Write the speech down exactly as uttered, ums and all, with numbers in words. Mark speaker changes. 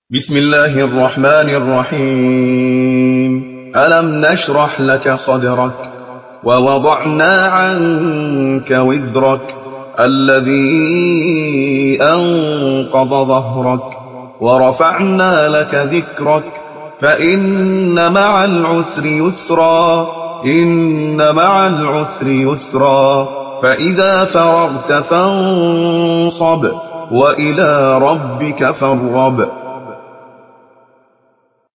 Speaker 1: بسم الله الرحمن الرحيم ألم نشرح لك صدرك ووضعنا عنك وزرك الذي أنقض ظهرك ورفعنا لك ذكرك فإن مع العسر يسرا إن مع العسر يسرا فإذا فرغت فانصب وإلى ربك فارغب